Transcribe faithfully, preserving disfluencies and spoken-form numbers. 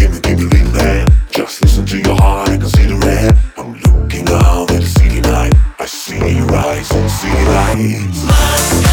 give me, give me leave that. Just listen to your heart, I can see the red. I'm looking out at the city night. I see your eyes and see lights.